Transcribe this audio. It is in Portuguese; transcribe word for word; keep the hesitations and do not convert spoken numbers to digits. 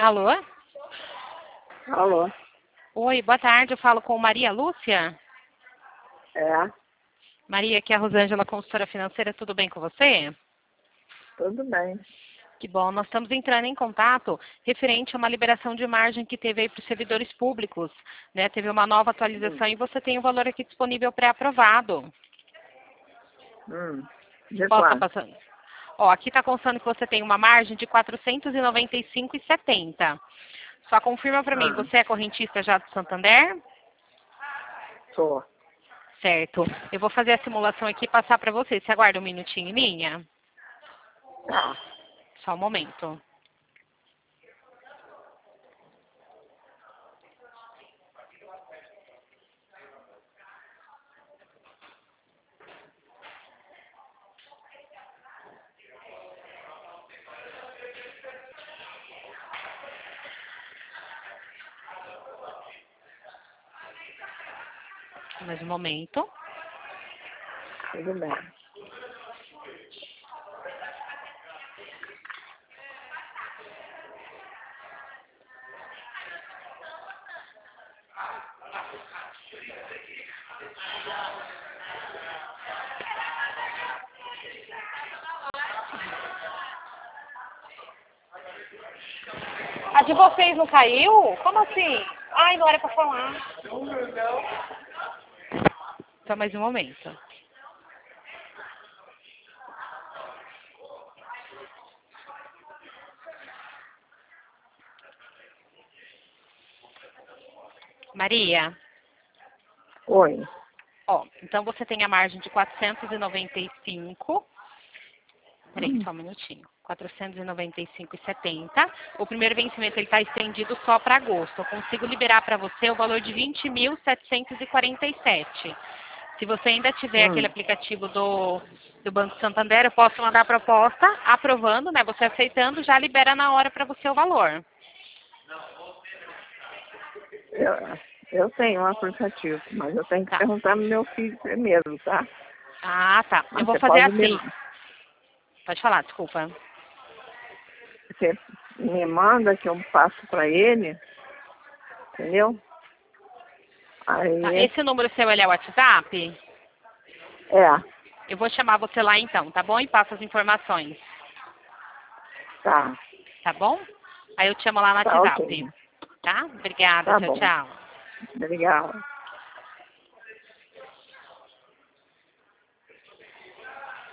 Alô? Alô? Oi, boa tarde. Eu falo com Maria Lúcia. É, Maria, aqui é a Rosângela, consultora financeira. Tudo bem com você? tudo bem. Que bom. Nós estamos entrando em contato referente a uma liberação de margem que teve aí para os servidores públicos. Né? Teve uma nova atualização Hum, e você tem o valor aqui disponível pré-aprovado. hum. De Posso estar quanto? passando? Ó, aqui está constando que você tem uma margem de quatrocentos e noventa e cinco reais e setenta centavos. Só confirma para mim, Ah, você é correntista já do Santander? sou. Certo. Eu vou fazer a simulação aqui e passar para você. Você aguarda um minutinho em linha? Tá. Só um momento. Mais um momento. Tudo bem. A de vocês não caiu? Como assim? Ai, não era para falar. Só mais um momento. Maria, Oi. ó, então você tem a margem de quatrocentos e noventa e cinco. Peraí, Hum. só um minutinho. quatrocentos e noventa e cinco reais e setenta centavos. O primeiro vencimento ele está estendido só para agosto. Eu consigo liberar para você o valor de vinte mil setecentos e quarenta e sete reais. Se você ainda tiver aquele Hum. aplicativo do, do Banco Santander, eu posso mandar a proposta, aprovando, né? Você aceitando, já libera na hora para você o valor. Eu, eu tenho um aplicativo, mas eu tenho que Tá. perguntar no meu filho primeiro, tá? Ah, tá. Eu Mas vou você fazer pode me, assim. Pode falar, desculpa. você me manda que eu passo para ele, entendeu? Tá. Aí, Esse número seu ele é o WhatsApp? é, Eu vou chamar você lá então, tá bom? E passo as informações, tá. tá bom? Aí eu te chamo lá no Tá ok. WhatsApp, tá? Obrigada, Tá tchau, bom. tchau. Obrigada.